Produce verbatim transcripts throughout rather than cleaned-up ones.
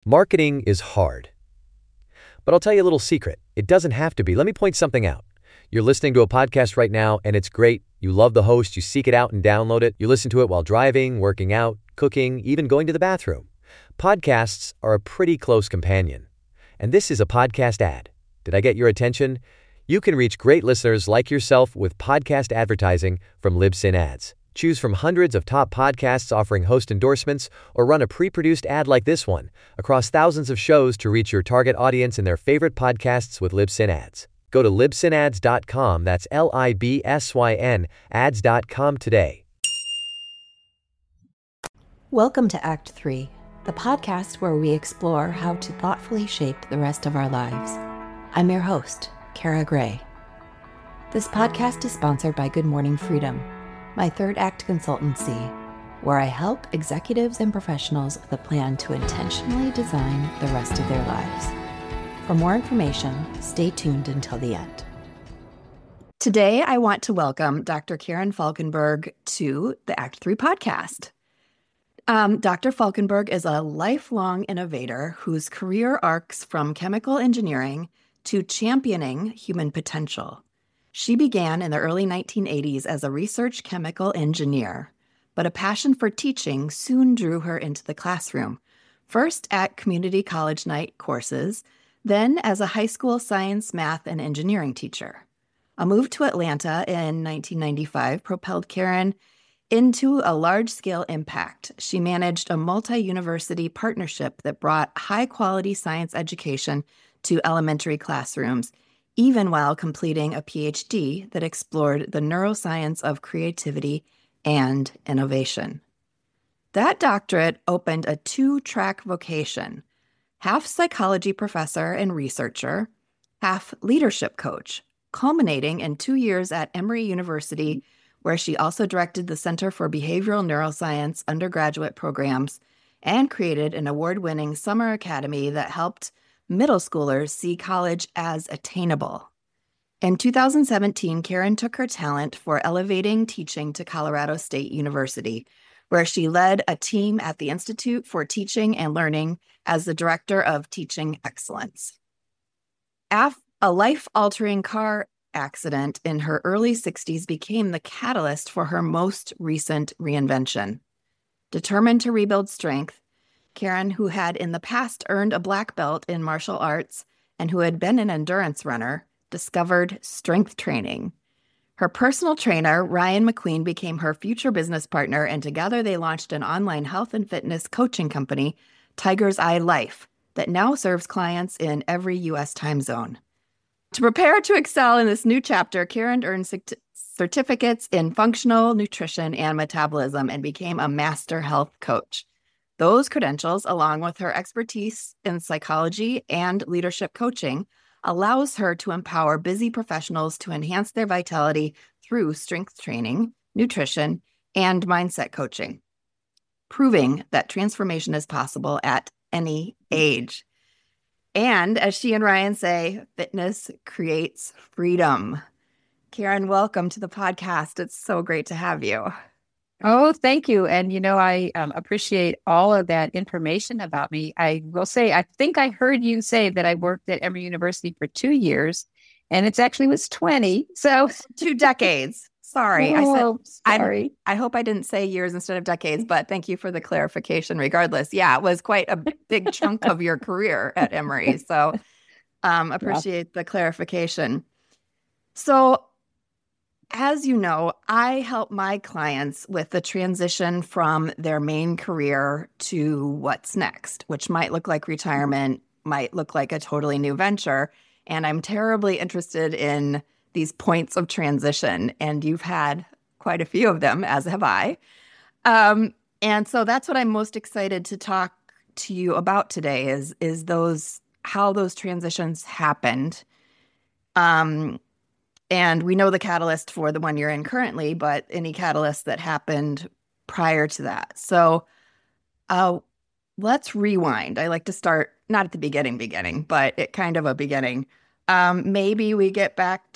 Marketing is hard. But I'll tell you a little secret. It doesn't have to be. Let me point something out. You're listening to a podcast right now, and it's great. You love the host. You seek it out and download it. You listen to it while driving, working out, cooking, even going to the bathroom. Podcasts are a pretty close companion. And this is a podcast ad. Did I get your attention? You can reach great listeners like yourself with podcast advertising from Libsyn Ads. Choose from hundreds of top podcasts offering host endorsements, or run a pre-produced ad like this one across thousands of shows to reach your target audience and their favorite podcasts with Libsyn Ads. Go to libsyn ads dot com, that's L I B S Y N, ads dot com today. Welcome to Act three, the podcast where we explore how to thoughtfully shape the rest of our lives. I'm your host, Kara Gray. This podcast is sponsored by Good Morning Freedom, my third act consultancy, where I help executives and professionals with a plan to intentionally design the rest of their lives. For more information, stay tuned until the end. Today, I want to welcome Doctor Karen Falkenberg to the Act three podcast. Um, Doctor Falkenberg is a lifelong innovator whose career arcs from chemical engineering to championing human potential. She began in the early nineteen eighties as a research chemical engineer, but a passion for teaching soon drew her into the classroom, first at community college night courses, then as a high school science, math, and engineering teacher. A move to Atlanta in nineteen ninety-five propelled Karen into a large-scale impact. She managed a multi-university partnership that brought high-quality science education to elementary classrooms, even while completing a P H D that explored the neuroscience of creativity and innovation. That doctorate opened a two-track vocation, half psychology professor and researcher, half leadership coach, culminating in two years at Emory University, where she also directed the Center for Behavioral Neuroscience undergraduate programs and created an award-winning summer academy that helped middle schoolers see college as attainable. In two thousand seventeen, Karen took her talent for elevating teaching to Colorado State University, where she led a team at the Institute for Teaching and Learning as the Director of Teaching Excellence. Af- a life-altering car accident in her early sixties became the catalyst for her most recent reinvention. Determined to rebuild strength, Karen, who had in the past earned a black belt in martial arts and who had been an endurance runner, discovered strength training. Her personal trainer, Ryan McQueen, became her future business partner, and together they launched an online health and fitness coaching company, Tiger's Eye Life, that now serves clients in every U S time zone. To prepare to excel in this new chapter, Karen earned cert- certificates in functional nutrition and metabolism and became a master health coach. Those credentials, along with her expertise in psychology and leadership coaching, allows her to empower busy professionals to enhance their vitality through strength training, nutrition, and mindset coaching, proving that transformation is possible at any age. And as she and Ryan say, fitness creates freedom. Karen, welcome to the podcast. It's so great to have you. Oh, thank you. And, you know, I um, appreciate all of that information about me. I will say, I think I heard you say that I worked at Emory University for two years, and it's actually was twenty. So two decades. Sorry. Oh, I said, sorry. I, I hope I didn't say years instead of decades, but thank you for the clarification regardless. Yeah, it was quite a big chunk of your career at Emory. So um, appreciate yeah. the clarification. So as you know, I help my clients with the transition from their main career to what's next, which might look like retirement, might look like a totally new venture. And I'm terribly interested in these points of transition. And you've had quite a few of them, as have I. Um, and so that's what I'm most excited to talk to you about today is, is those how those transitions happened. Um, And we know the catalyst for the one you're in currently, but any catalyst that happened prior to that. So uh, let's rewind. I like to start, not at the beginning, beginning, but at kind of a beginning. Um, maybe we get back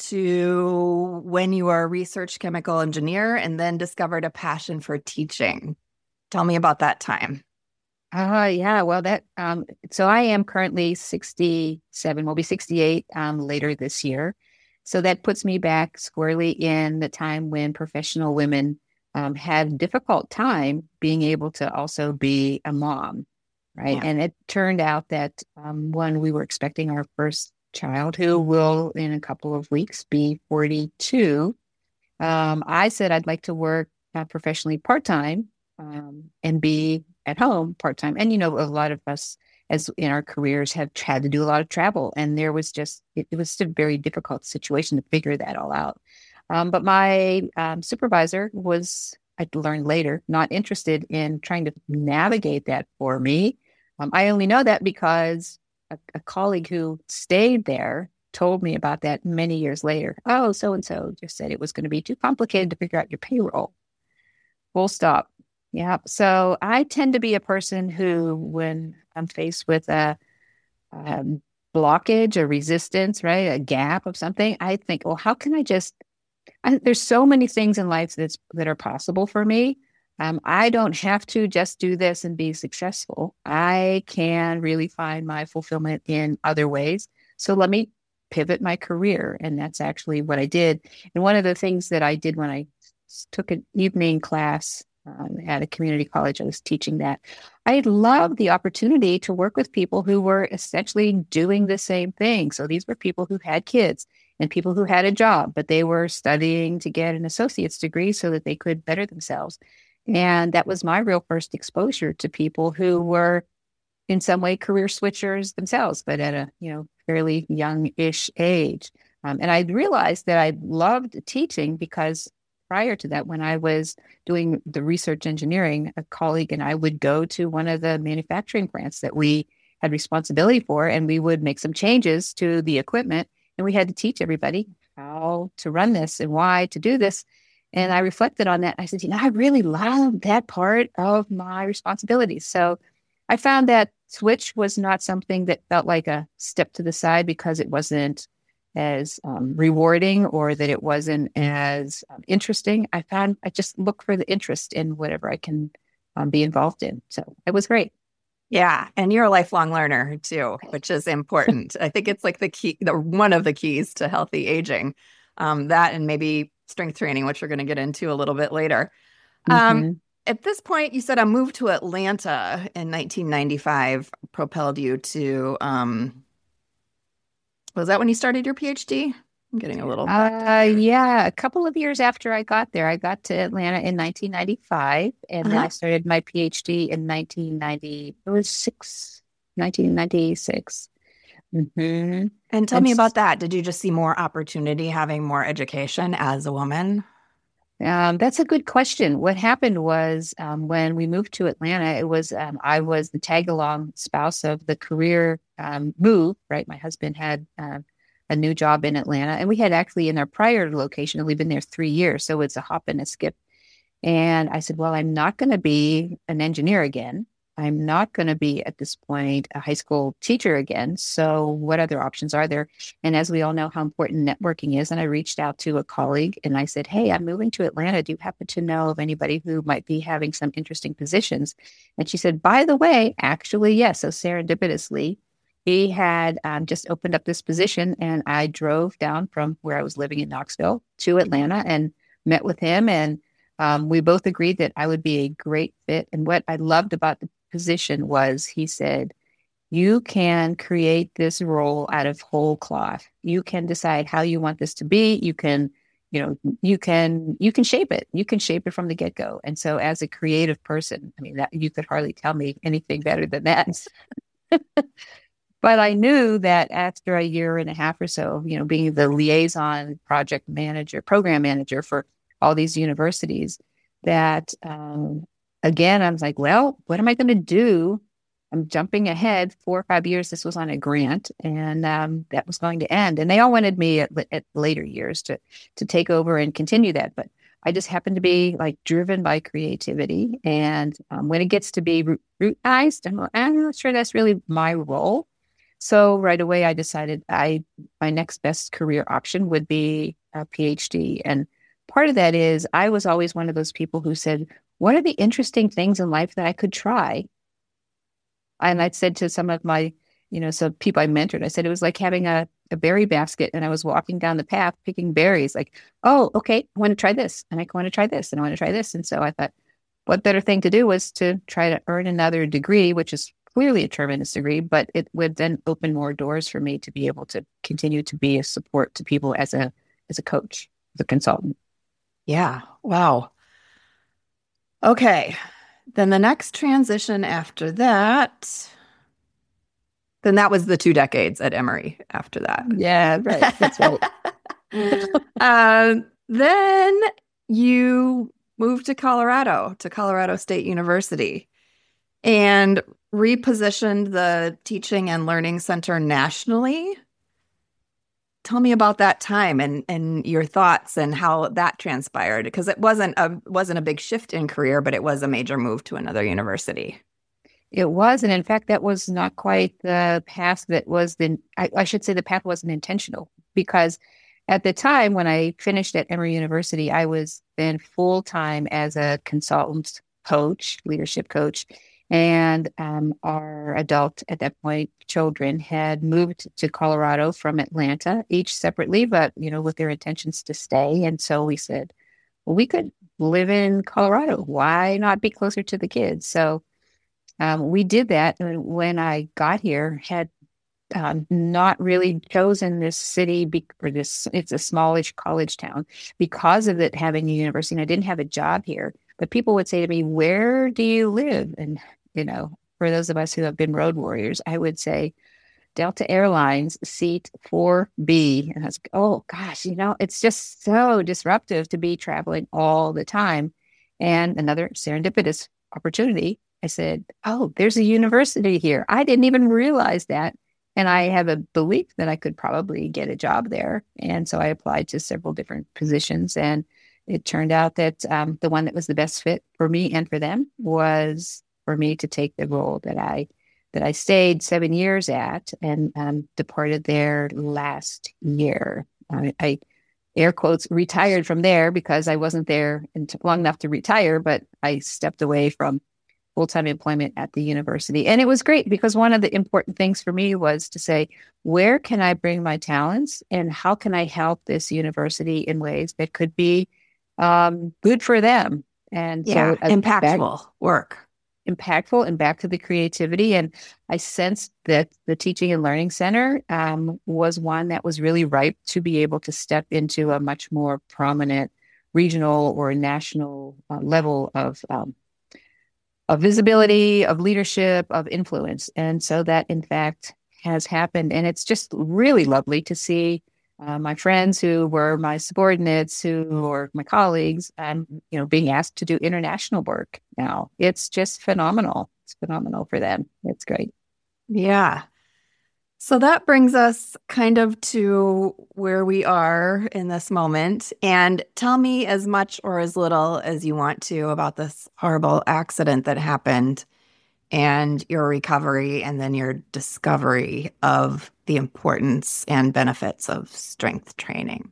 to when you were a research chemical engineer and then discovered a passion for teaching. Tell me about that time. Uh, yeah, well, that, um, so I am currently sixty-seven, will be sixty-eight, um, later this year. So that puts me back squarely in the time when professional women, um, had difficult time being able to also be a mom, right? Yeah. And it turned out that, um, when we were expecting our first child, who will in a couple of weeks be forty-two, um, I said I'd like to work uh, professionally part-time, um, and be at home part-time. And, you know, a lot of us as in our careers have had to do a lot of travel. And there was just, it, it was just a very difficult situation to figure that all out. Um, but my um, supervisor was, I learned later, not interested in trying to navigate that for me. Um, I only know that because a, a colleague who stayed there told me about that many years later. Oh, so-and-so just said it was going to be too complicated to figure out your payroll. Full stop. Yeah. So I tend to be a person who, when I'm faced with a, a blockage, a resistance, right, a gap of something, I think, well, how can I just, I, there's so many things in life that's, that are possible for me. Um, I don't have to just do this and be successful. I can really find my fulfillment in other ways. So let me pivot my career. And that's actually what I did. And one of the things that I did when I took an evening class um, at a community college, I was teaching that. I loved the opportunity to work with people who were essentially doing the same thing. So these were people who had kids and people who had a job, but they were studying to get an associate's degree so that they could better themselves. And that was my real first exposure to people who were in some way career switchers themselves, but at a, you know, fairly young-ish age. Um, and I realized that I loved teaching because prior to that, when I was doing the research engineering, a colleague and I would go to one of the manufacturing plants that we had responsibility for, and we would make some changes to the equipment, and we had to teach everybody how to run this and why to do this. And I reflected on that. I said, you know, I really love that part of my responsibilities. So I found that switch was not something that felt like a step to the side because it wasn't as um, rewarding or that it wasn't as um, interesting. I found I just look for the interest in whatever I can um, be involved in. So it was great. Yeah. And you're a lifelong learner too, which is important. I think it's like the key, the one of the keys to healthy aging, um, that and maybe strength training, which we're going to get into a little bit later. Um, Mm-hmm. At this point, you said a move to Atlanta in nineteen ninety-five propelled you to, um, was that when you started your PhD? I'm getting a little. Uh, yeah, a couple of years after I got there, I got to Atlanta in nineteen ninety-five, and then Uh-huh. I started my PhD in nineteen ninety. It was six, nineteen ninety-six. Mm-hmm. And tell And me s- about that. Did you just see more opportunity having more education as a woman? Um, that's a good question. What happened was um, when we moved to Atlanta, it was um, I was the tag along spouse of the career um, move, right? My husband had uh, a new job in Atlanta, and we had actually in our prior location only been there three years. So it's a hop and a skip. And I said, well, I'm not going to be an engineer again. I'm not going to be at this point a high school teacher again. So what other options are there? And as we all know how important networking is, and I reached out to a colleague and I said, hey, I'm moving to Atlanta. Do you happen to know of anybody who might be having some interesting positions? And she said, by the way, actually, yes. So serendipitously, he had um, just opened up this position, and I drove down from where I was living in Knoxville to Atlanta and met with him. And um, we both agreed that I would be a great fit. And what I loved about the position was he said, you can create this role out of whole cloth. You can decide how you want this to be. You can, you know, you can, you can shape it. You can shape it from the get-go. And so as a creative person, I mean, that you could hardly tell me anything better than that. But I knew that after a year and a half or so, you know, being the liaison project manager, program manager for all these universities, that um, again, I was like, well, what am I going to do? I'm jumping ahead four or five years. This was on a grant, and um, that was going to end. And they all wanted me at, at later years to to take over and continue that. But I just happened to be like driven by creativity. And um, when it gets to be root- routinized, I'm, I'm not sure that's really my role. So right away, I decided I my next best career option would be a PhD. And part of that is I was always one of those people who said, what are the interesting things in life that I could try? And I said to some of my, you know, some people I mentored, I said it was like having a, a berry basket, and I was walking down the path picking berries, like, oh, okay, I want to try this, and I want to try this, and I want to try this. And so I thought, what better thing to do was to try to earn another degree, which is clearly a terminus degree, but it would then open more doors for me to be able to continue to be a support to people as a as a coach, as a consultant. Yeah. Wow. Okay. Then the next transition after that, then that was the two decades at Emory after that. Yeah, right. That's right. uh, then you moved to Colorado, to Colorado State University, and repositioned the Teaching and Learning Center nationally. Tell me about that time and, and your thoughts and how that transpired, because it wasn't a wasn't a big shift in career, but it was a major move to another university. It was, and in fact, that was not quite the path that was the, I, I should say the path wasn't intentional, because at the time when I finished at Emory University, I was then full-time as a consultant coach, leadership coach, and um, our adult, at that point, children had moved to Colorado from Atlanta, each separately, but, you know, with their intentions to stay. And so we said, well, we could live in Colorado. Why not be closer to the kids? So um, we did that. And when I got here, had um, not really chosen this city be- or this, it's a smallish college town because of it having a university. And I didn't have a job here. But people would say to me, where do you live? And, you know, for those of us who have been road warriors, I would say Delta Airlines, seat four B. And I was like, oh, gosh, you know, it's just so disruptive to be traveling all the time. And another serendipitous opportunity, I said, oh, there's a university here. I didn't even realize that. And I have a belief that I could probably get a job there. And so I applied to several different positions, and it turned out that um, the one that was the best fit for me and for them was for me to take the role that I that I stayed seven years at and um, departed there last year. I, I air quotes retired from there because I wasn't there long enough to retire, but I stepped away from full-time employment at the university. And it was great because one of the important things for me was to say, where can I bring my talents and how can I help this university in ways that could be um, good for them? And yeah, so uh, impactful back, work. impactful and back to the creativity. And I sensed that the Teaching and Learning Center um, was one that was really ripe to be able to step into a much more prominent regional or national uh, level of um, of visibility, of leadership, of influence. And so that, in fact, has happened. And it's just really lovely to see uh, my friends who were my subordinates, who were my colleagues, and, you know, being asked to do international work now. It's just phenomenal. It's phenomenal for them. It's great. Yeah. So that brings us kind of to where we are in this moment. And tell me as much or as little as you want to about this horrible accident that happened and your recovery and then your discovery of the importance and benefits of strength training.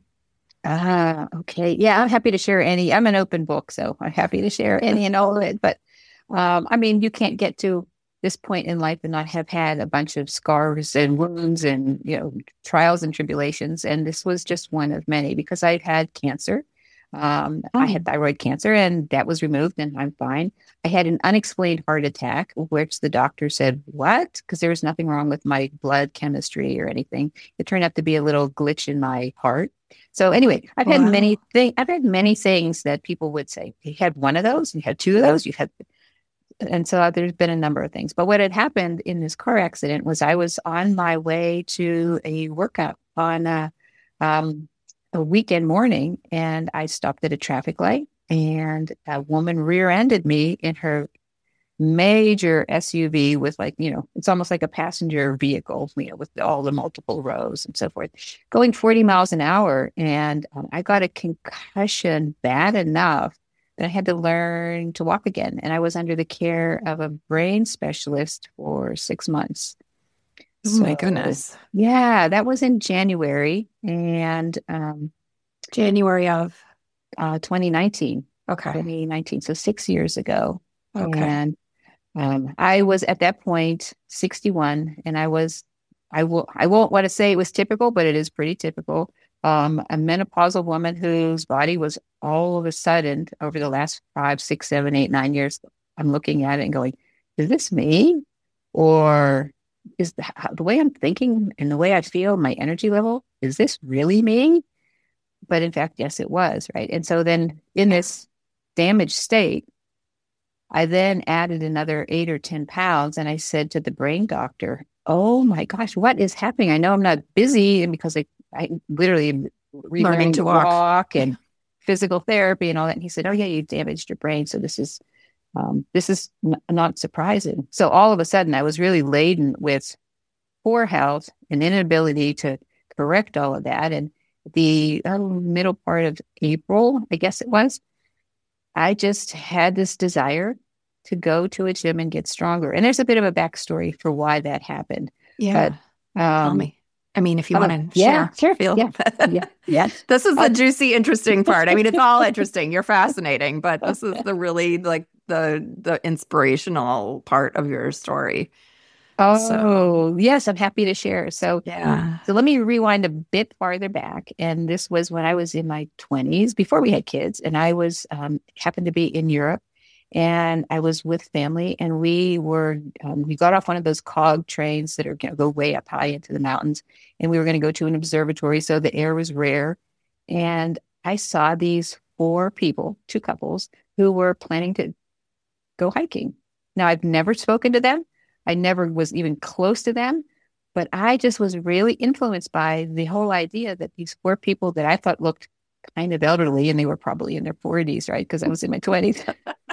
Ah, okay. Yeah, I'm happy to share any. I'm an open book, so I'm happy to share any and all of it. But um, I mean, you can't get to this point in life and not have had a bunch of scars and wounds and, you know, trials and tribulations. And this was just one of many because I'd had cancer. Um, oh. I had thyroid cancer and that was removed and I'm fine. I had an unexplained heart attack, which the doctor said, what? Because there was nothing wrong with my blood chemistry or anything. It turned out to be a little glitch in my heart. So anyway, I've wow. had many things. I've had many things that people would say, you had one of those, you had two of those, you had And so there's been a number of things. But what had happened in this car accident was I was on my way to a workout on a, um, a weekend morning, and I stopped at a traffic light, and a woman rear-ended me in her major S U V with, like, you know, it's almost like a passenger vehicle, you know, with all the multiple rows and so forth, going forty miles an hour. And um, I got a concussion bad enough that I had to learn to walk again. And I was under the care of a brain specialist for six months. Oh, so, my goodness. Yeah, that was in January. And um, January of? Uh, twenty nineteen. Okay. twenty nineteen. So six years ago. Okay. And Um, I was at that point sixty-one, and I was, I will, I won't want to say it was typical, but it is pretty typical. Um, a menopausal woman whose body was all of a sudden over the last five, six, seven, eight, nine years. I'm looking at it and going, is this me? Or is the, the way I'm thinking and the way I feel, my energy level, is this really me? But in fact, yes, it was, right? And so then in this damaged state, I then added another eight or ten pounds. And I said to the brain doctor, oh my gosh, what is happening? I know I'm not busy, and because I, I literally am Learning to walk. walk and physical therapy and all that. And he said, oh yeah, you damaged your brain. So this is, um, this is n- not surprising. So all of a sudden I was really laden with poor health and inability to correct all of that. And the uh, middle part of April, I guess it was, I just had this desire to go to a gym and get stronger. And there's a bit of a backstory for why that happened. Yeah. But, um, Tell me. I mean, if you uh, want to yeah, share, sure. feel. Yeah. Yeah. Yeah. This is the Uh, juicy, interesting part. I mean, it's all interesting. You're fascinating, but this is the really like the the inspirational part of your story. Oh, So- yes, I'm happy to share. So, Yeah. so let me rewind a bit farther back. And this was when I was in my twenties, before we had kids, and I was um, happened to be in Europe, and I was with family, and we were um, we got off one of those cog trains that are going to go way up high into the mountains, and we were going to go to an observatory, so the air was rare, and I saw these four people, two couples, who were planning to go hiking. Now, I've never spoken to them. I never was even close to them, but I just was really influenced by the whole idea that these four people that I thought looked kind of elderly, and they were probably in their forties, right? Because I was in my twenties.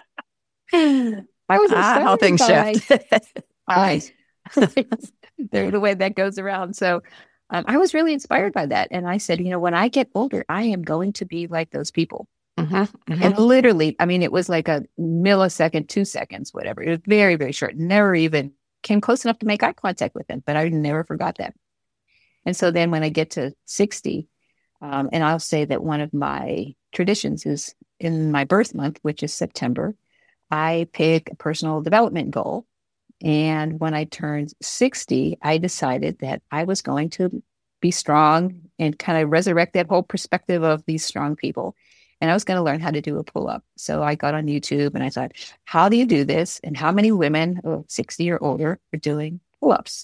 I was Ah, how things by- shift. I, the way that goes around. So um, I was really inspired by that. And I said, you know, when I get older, I am going to be like those people. Mhm, mhm. And literally, I mean, it was like a millisecond, two seconds, whatever. It was very, very short. Never even came close enough to make eye contact with them, but I never forgot that. And so then when I get to sixty, um, and I'll say that one of my traditions is in my birth month, which is September, I pick a personal development goal. And when I turned sixty, I decided that I was going to be strong and kind of resurrect that whole perspective of these strong people. And I was going to learn how to do a pull-up. So I got on YouTube and I thought, how do you do this? And how many women oh, sixty or older are doing pull-ups?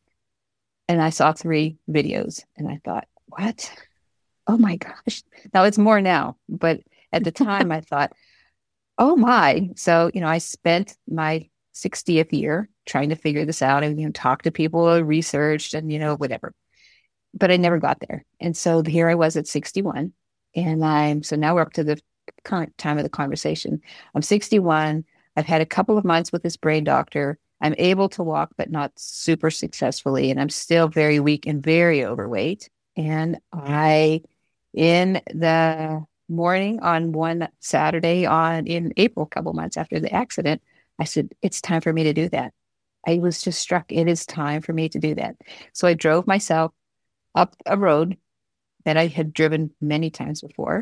And I saw three videos and I thought, what? Oh my gosh. Now it's more now. But at the time I thought, oh my. So, you know, I spent my sixtieth year trying to figure this out and, you know, talk to people, researched and, you know, whatever. But I never got there. And so here I was at sixty-one. And I'm, so now we're up to the current time of the conversation. I'm sixty-one. I've had a couple of months with this brain doctor. I'm able to walk, but not super successfully. And I'm still very weak and very overweight. And I, in the morning on one Saturday on in April, a couple months after the accident, I said, it's time for me to do that. I was just struck. It is time for me to do that. So I drove myself up a road that I had driven many times before,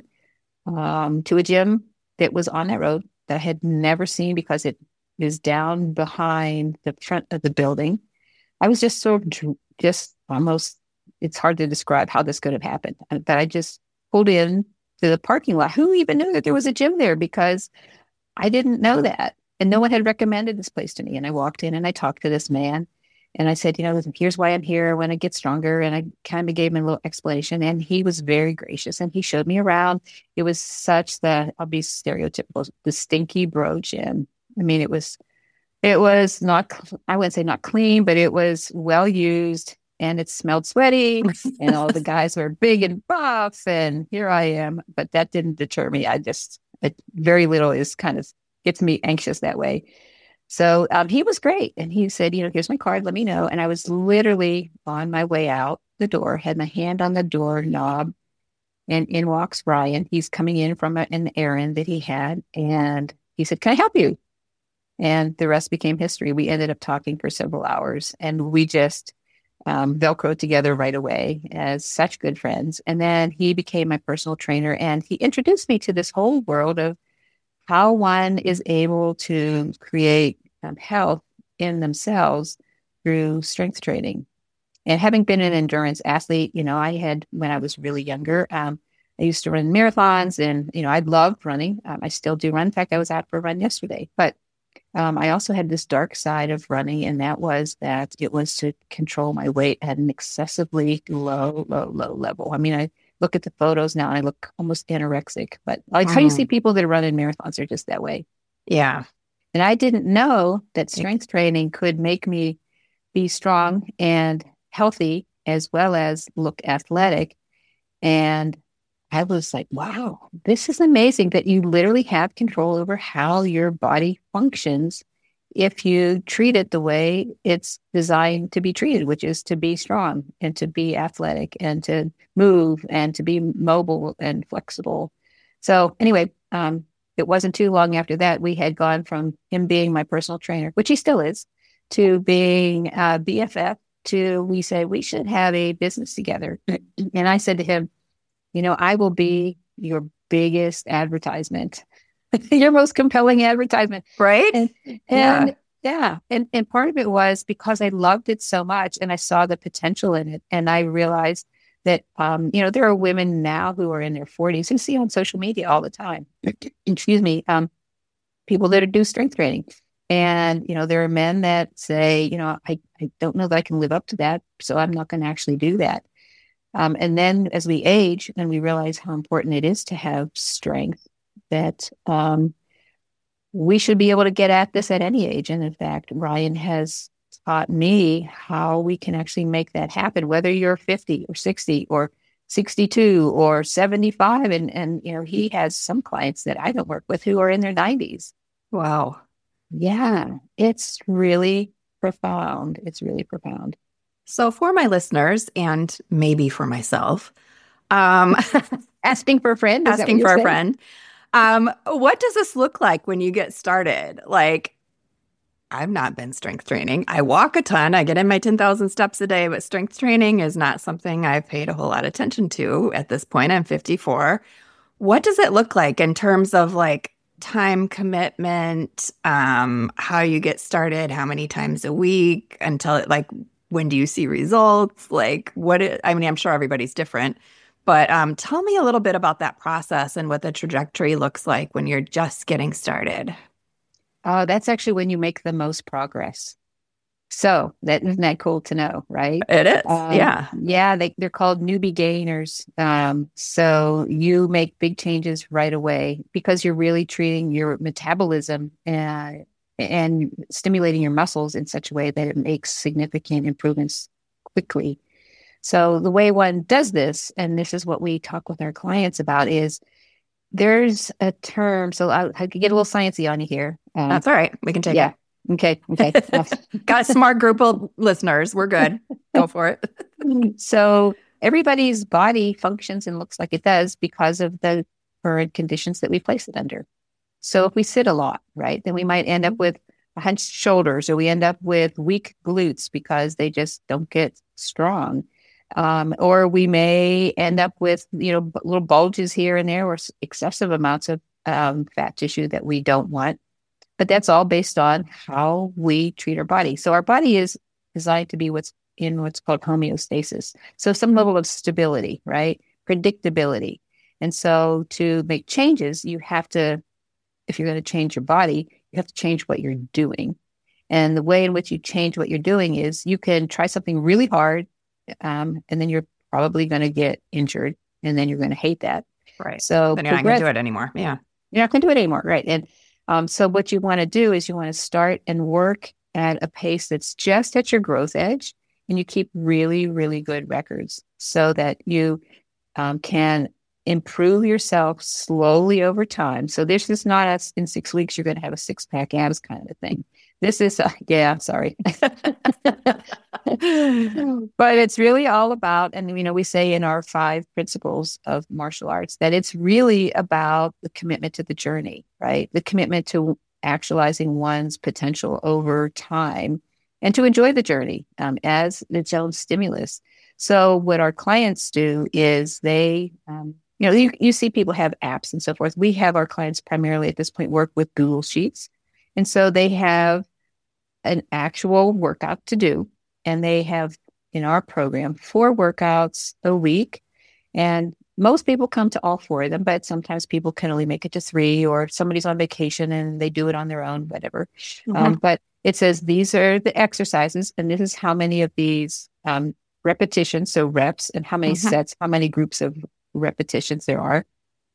um, to a gym that was on that road that I had never seen because it is down behind the front of the building. I was just sort of just almost, it's hard to describe how this could have happened. But I just pulled in to the parking lot. Who even knew that there was a gym there? Because I didn't know that. And no one had recommended this place to me. And I walked in and I talked to this man. And I said, you know, here's why I'm here when I get stronger. And I kind of gave him a little explanation. And he was very gracious. And he showed me around. It was such the, I'll be stereotypical, the stinky bro gym. I mean, it was, it was not, I wouldn't say not clean, but it was well used. And it smelled sweaty. And all the guys were big and buff. And here I am. But that didn't deter me. I just, it, very little is kind of, gets me anxious that way. So um, he was great. And he said, you know, here's my card. Let me know. And I was literally on my way out the door, had my hand on the door knob, and in walks Ryan. He's coming in from a, an errand that he had. And he said, can I help you? And the rest became history. We ended up talking for several hours and we just um, Velcroed together right away as such good friends. And then he became my personal trainer and he introduced me to this whole world of how one is able to create um, health in themselves through strength training. And having been an endurance athlete, you know, I had, when I was really younger, um, I used to run marathons and, you know, I loved running. Um, I still do run. In fact, I was out for a run yesterday. But um, I also had this dark side of running, and that was that it was to control my weight at an excessively low, low, low level. I mean, I look at the photos now and I look almost anorexic, but like mm. how you see people that run in marathons are just that way. Yeah. And I didn't know that strength training could make me be strong and healthy as well as look athletic. And I was like, wow, this is amazing that you literally have control over how your body functions if you treat it the way it's designed to be treated, which is to be strong and to be athletic and to move and to be mobile and flexible. So anyway, um, it wasn't too long after that, we had gone from him being my personal trainer, which he still is, to being uh, B F F, to we said we should have a business together. And I said to him, you know, I will be your biggest advertisement, your most compelling advertisement. Right. And, and yeah. yeah. And, and part of it was because I loved it so much and I saw the potential in it. And I realized that, um, you know, there are women now who are in their forties who see on social media all the time, excuse me, um, people that do strength training. And, you know, there are men that say, you know, I, I don't know that I can live up to that, so I'm not going to actually do that. Um, and then as we age and we realize how important it is to have strength, that um, we should be able to get at this at any age. And in fact, Ryan has taught me how we can actually make that happen, whether you're fifty or sixty or sixty-two or seventy-five. And, and, you know, he has some clients that I don't work with who are in their nineties. Wow. Yeah, it's really profound. It's really profound. So for my listeners and maybe for myself, um, asking for a friend, asking for a friend, um, what does this look like when you get started? Like, I've not been strength training. I walk a ton. I get in my ten thousand steps a day, but strength training is not something I've paid a whole lot of attention to at this point. I'm fifty-four. What does it look like in terms of like time commitment, um, how you get started, how many times a week until it like, when do you see results? Like what, it, I mean, I'm sure everybody's different, but um, tell me a little bit about that process and what the trajectory looks like when you're just getting started. Oh, that's actually when you make the most progress. So that isn't that cool to know, right? It is. Um, yeah. Yeah. They, they're called newbie gainers. Um, so you make big changes right away because you're really treating your metabolism and, and stimulating your muscles in such a way that it makes significant improvements quickly. So the way one does this, and this is what we talk with our clients about, is there's a term. So I, I could get a little sciencey on you here. Um, That's all right. We can take yeah. it. Okay. Okay. Got a smart group of listeners. We're good. Go for it. So everybody's body functions and looks like it does because of the current conditions that we place it under. So if we sit a lot, right, then we might end up with hunched shoulders, or we end up with weak glutes because they just don't get strong. Um, or we may end up with, you know, little bulges here and there, or excessive amounts of um, fat tissue that we don't want. But that's all based on how we treat our body. So our body is designed to be what's in what's called homeostasis. So some level of stability, right? Predictability. And so to make changes, you have to, if you're going to change your body, you have to change what you're doing. And the way in which you change what you're doing is you can try something really hard, um, and then you're probably going to get injured, and then you're going to hate that. Right. So then you're progress- not going to do it anymore. Yeah. You're not going to do it anymore. Right. And Um, so what you want to do is you want to start and work at a pace that's just at your growth edge, and you keep really, really good records so that you um, can improve yourself slowly over time. So this is not a, in six weeks, you're going to have a six pack abs kind of a thing. This is, uh, yeah, sorry. But it's really all about, and, you know, we say in our five principles of martial arts that it's really about the commitment to the journey, right? The commitment to actualizing one's potential over time and to enjoy the journey um, as its own stimulus. So what our clients do is they, um, you know, you, you see people have apps and so forth. We have our clients primarily at this point work with Google Sheets. And so they have an actual workout to do. And they have in our program four workouts a week. And most people come to all four of them, but sometimes people can only make it to three, or somebody's on vacation and they do it on their own, whatever. Mm-hmm. Um, but it says these are the exercises, and this is how many of these um, repetitions, so reps, and how many mm-hmm. sets, how many groups of repetitions there are.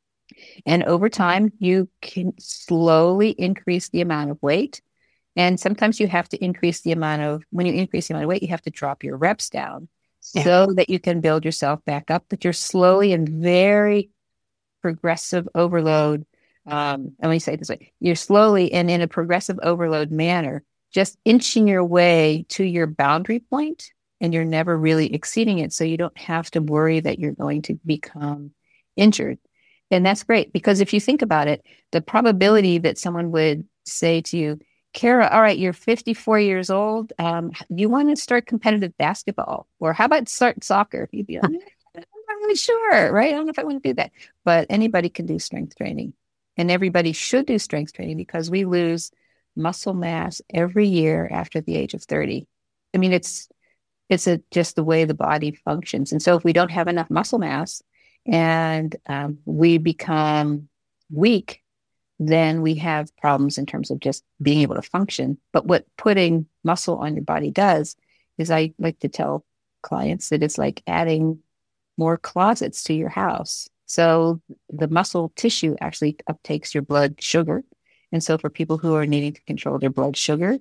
And over time, you can slowly increase the amount of weight. And sometimes you have to increase the amount of, when you increase the amount of weight, you have to drop your reps down yeah. so that you can build yourself back up. But you're slowly and very progressive overload. Um, and when you say it this way, you're slowly and in a progressive overload manner, just inching your way to your boundary point, and you're never really exceeding it. So you don't have to worry that you're going to become injured. And that's great, because if you think about it, the probability that someone would say to you, Kara, all right, you're fifty-four years old. Um, you want to start competitive basketball, or how about start soccer? You'd be like, I'm not really sure, right? I don't know if I want to do that. But anybody can do strength training, and everybody should do strength training, because we lose muscle mass every year after the age of thirty. I mean, it's it's a, just the way the body functions. And so if we don't have enough muscle mass and um, we become weak, then we have problems in terms of just being able to function. But what putting muscle on your body does is, I like to tell clients that it's like adding more closets to your house. So the muscle tissue actually uptakes your blood sugar. And so for people who are needing to control their blood sugar,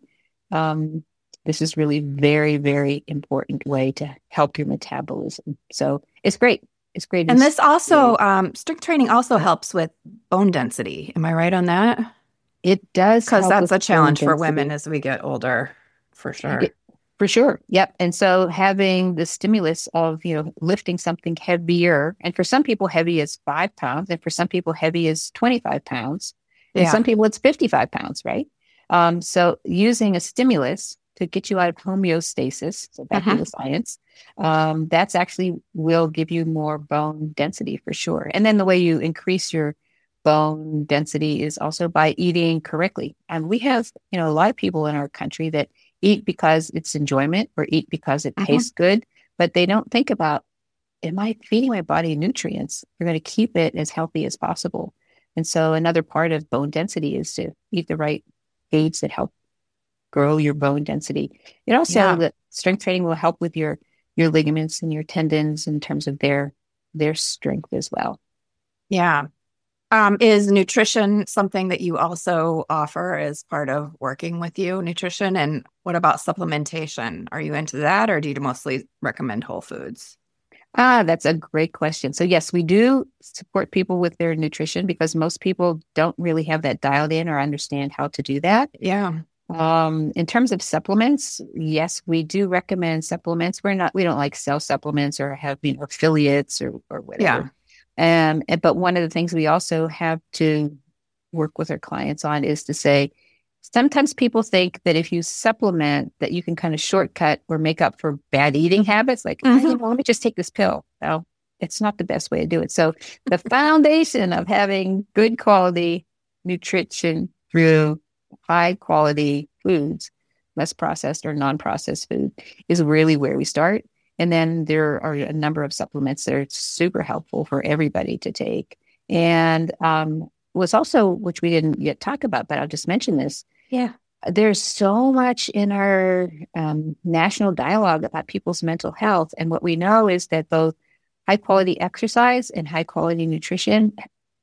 um, this is really very, very important way to help your metabolism. So it's great. It's great. And this also, um, strength training also helps with bone density. Am I right on that? It does. Because that's a challenge for women as we get older, for sure. It, for sure. Yep. And so having the stimulus of, you know, lifting something heavier, and for some people heavy is five pounds, and for some people heavy is twenty-five pounds. And yeah. some people it's fifty-five pounds, right? Um, so using a stimulus to get you out of homeostasis, so back uh-huh. to the science, um, that's actually will give you more bone density for sure. And then the way you increase your bone density is also by eating correctly. And we have, you know, a lot of people in our country that eat because it's enjoyment, or eat because it uh-huh. tastes good, but they don't think about, am I feeding my body nutrients? We're going to keep it as healthy as possible. And so another part of bone density is to eat the right foods that help grow your bone density. It also, yeah. the strength training will help with your your ligaments and your tendons in terms of their their strength as well. Yeah. Um, is nutrition something that you also offer as part of working with you, nutrition? And what about supplementation? Are you into that, or do you mostly recommend whole foods? Ah, that's a great question. So yes, we do support people with their nutrition, because most people don't really have that dialed in or understand how to do that. Yeah. Um, in terms of supplements, yes, we do recommend supplements. We're not, we don't like sell supplements or have, you know, affiliates or, or whatever. Yeah. Um, and, but one of the things we also have to work with our clients on is to say, sometimes people think that if you supplement, that you can kind of shortcut or make up for bad eating habits. Like, mm-hmm. oh, well, let me just take this pill. Well, it's not the best way to do it. So the foundation of having good quality nutrition through high quality foods, less processed or non-processed food, is really where we start. And then there are a number of supplements that are super helpful for everybody to take. And um, was also, which we didn't yet talk about, but I'll just mention this. Yeah. There's so much in our um, national dialogue about people's mental health. And what we know is that both high quality exercise and high quality nutrition,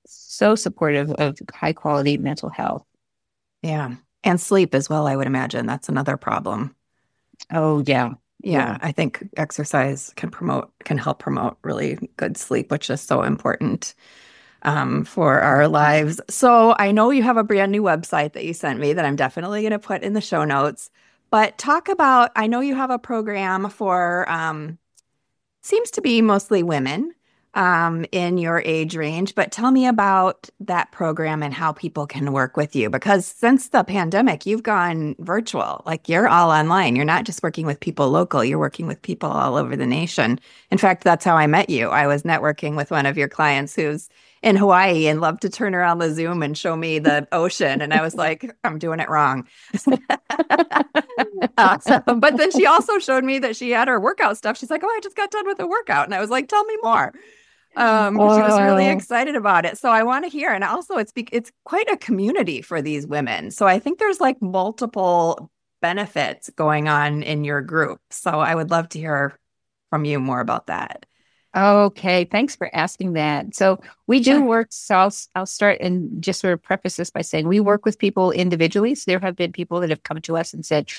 so supportive of high quality mental health. Yeah. And sleep as well, I would imagine. That's another problem. Oh, yeah. Yeah. yeah. I think exercise can promote, can help promote really good sleep, which is so important um, for our lives. So I know you have a brand new website that you sent me that I'm definitely going to put in the show notes. But talk about, I know you have a program for, um, seems to be mostly women um, in your age range, but tell me about that program and how people can work with you. Because since the pandemic, you've gone virtual, like you're all online. You're not just working with people local, you're working with people all over the nation. In fact, that's how I met you. I was networking with one of your clients who's in Hawaii and loved to turn around the Zoom and show me the ocean. And I was like, I'm doing it wrong. uh, so, but then she also showed me that she had her workout stuff. She's like, oh, I just got done with a workout. And I was like, tell me more. Um, oh. She was really excited about it. So I want to hear. And also it's, be- it's quite a community for these women. So I think there's like multiple benefits going on in your group. So I would love to hear from you more about that. Okay, thanks for asking that. So we do work, so I'll, I'll start and just sort of preface this by saying we work with people individually. So there have been people that have come to us and said,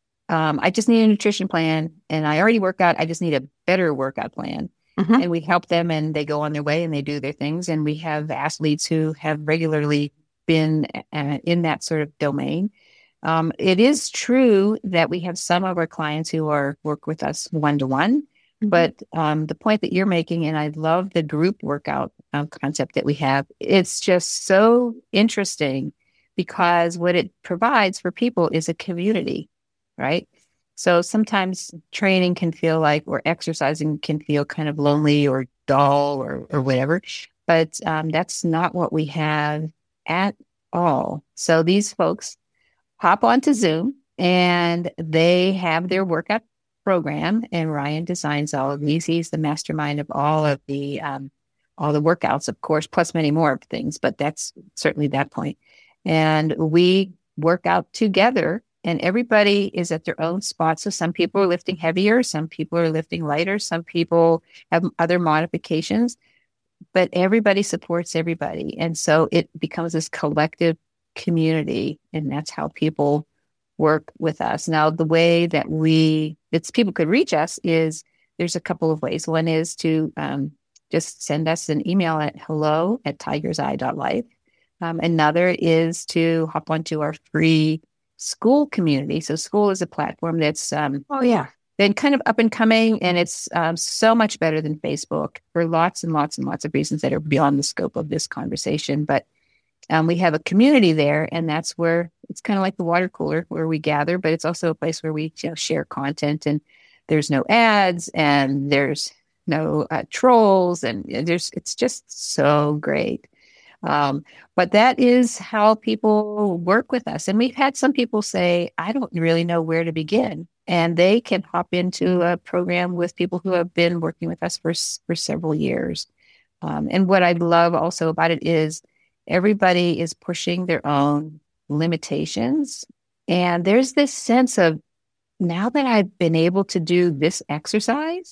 um, I just need a nutrition plan and I already work out. I just need a better workout plan. Mm-hmm. And we help them and they go on their way and they do their things. And we have athletes who have regularly been uh, in that sort of domain. Um, it is true that we have some of our clients who are work with us one-to-one. Mm-hmm. But um, the point that you're making, and I love the group workout um, concept that we have, it's just so interesting because what it provides for people is a community, right? So sometimes training can feel like, or exercising can feel kind of lonely or dull or, or whatever, but um, that's not what we have at all. So these folks hop onto Zoom and they have their workout program, and Ryan designs all of these. He's the mastermind of all of the um, all the workouts, of course, plus many more things, but that's certainly that point. And we work out together, and everybody is at their own spot. So some people are lifting heavier, some people are lifting lighter, some people have other modifications, but everybody supports everybody. And so it becomes this collective community, and that's how people work with us. Now, the way that we, it's people could reach us is there's a couple of ways. One is to um, just send us an email at hello at tigers eye dot life. Um, another is to hop onto our free school community. So school is a platform that's um, oh yeah, been kind of up and coming, and it's um, so much better than Facebook for lots and lots and lots of reasons that are beyond the scope of this conversation. But Um, we have a community there, and that's where it's kind of like the water cooler where we gather, but it's also a place where we you know, share content, and there's no ads and there's no uh, trolls, and there's it's just so great. Um, but that is how people work with us. And we've had some people say, I don't really know where to begin. And they can hop into a program with people who have been working with us for, for several years. Um, and what I love also about it is everybody is pushing their own limitations. And there's this sense of, now that I've been able to do this exercise,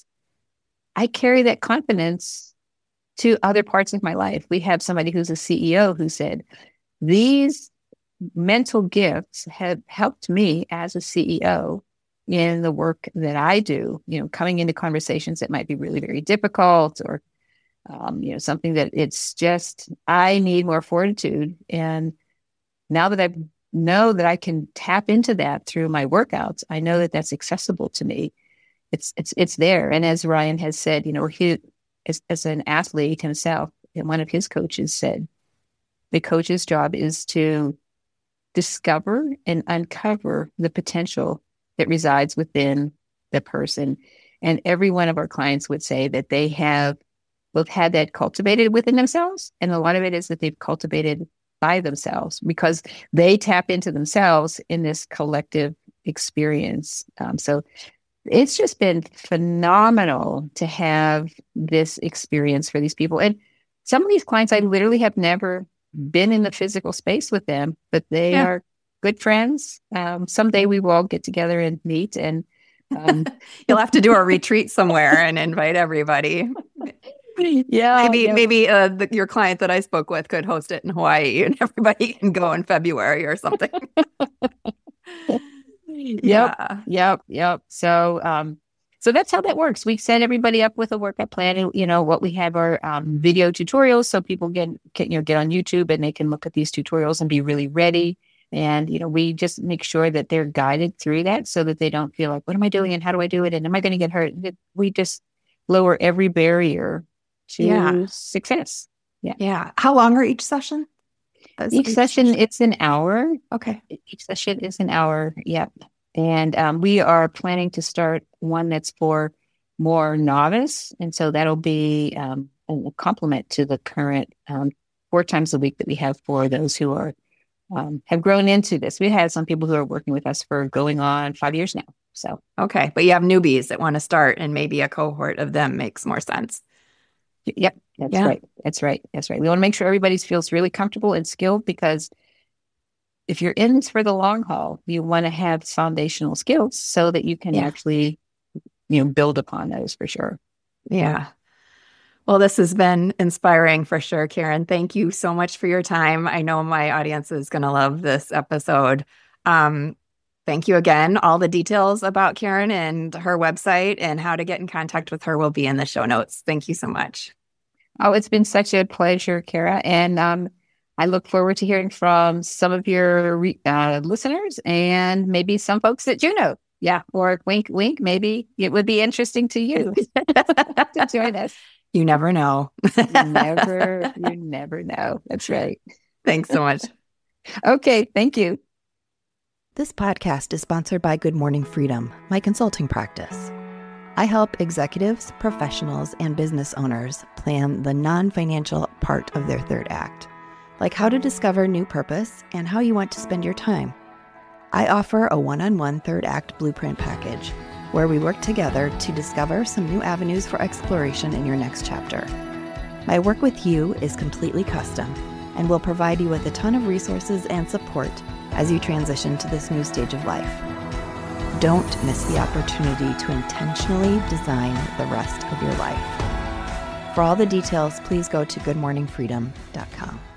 I carry that confidence to other parts of my life. We have somebody who's a C E O who said, these mental gifts have helped me as a C E O in the work that I do, you know, coming into conversations that might be really very difficult, or Um, you know, something that it's just, I need more fortitude. And now that I know that I can tap into that through my workouts, I know that that's accessible to me. It's, it's, it's there. And as Ryan has said, you know, he, as, as an athlete himself, and one of his coaches said, the coach's job is to discover and uncover the potential that resides within the person. And every one of our clients would say that they have both had that cultivated within themselves, and a lot of it is that they've cultivated by themselves because they tap into themselves in this collective experience. Um, so it's just been phenomenal to have this experience for these people. And some of these clients, I literally have never been in the physical space with them, but they yeah. are good friends. Um, someday we will all get together and meet, and um, you'll have to do a retreat somewhere and invite everybody. Yeah, maybe yeah. maybe uh, the, your client that I spoke with could host it in Hawaii, and everybody can go in February or something. Yep, yeah. yep, yep. So, um, so that's how that works. We set everybody up with a workout plan, and you know what we have are um, video tutorials, so people get, can you know get on YouTube and they can look at these tutorials and be really ready. And you know we just make sure that they're guided through that, so that they don't feel like, what am I doing and how do I do it and am I going to get hurt? We just lower every barrier to yeah. success. Yeah. Yeah. How long are each session? Each, each session, session, it's an hour. Okay. Each session is an hour. Yep. And um, we are planning to start one that's for more novice. And so that'll be um, a complement to the current um, four times a week that we have for those who are um, have grown into this. We had some people who are working with us for going on five years now. So okay, but you have newbies that want to start, and maybe a cohort of them makes more sense. Yep, that's Yeah. right. That's right. That's right. We want to make sure everybody feels really comfortable and skilled, because if you're in this for the long haul, you want to have foundational skills so that you can Yeah. actually, you know, build upon those for sure. Yeah. Well, this has been inspiring for sure, Karen. Thank you so much for your time. I know my audience is going to love this episode. Um, thank you again. All the details about Karen and her website and how to get in contact with her will be in the show notes. Thank you so much. Oh, it's been such a pleasure, Kara. And um, I look forward to hearing from some of your re- uh, listeners and maybe some folks at Juno. Yeah. Or wink, wink. Maybe it would be interesting to you to join us. You never know. You never, you never know. That's right. Thanks so much. Okay. Thank you. This podcast is sponsored by Good Morning Freedom, my consulting practice. I help executives, professionals, and business owners plan the non-financial part of their third act, like how to discover new purpose and how you want to spend your time. I offer a one-on-one third act blueprint package where we work together to discover some new avenues for exploration in your next chapter. My work with you is completely custom and will provide you with a ton of resources and support as you transition to this new stage of life. Don't miss the opportunity to intentionally design the rest of your life. For all the details, please go to good morning freedom dot com.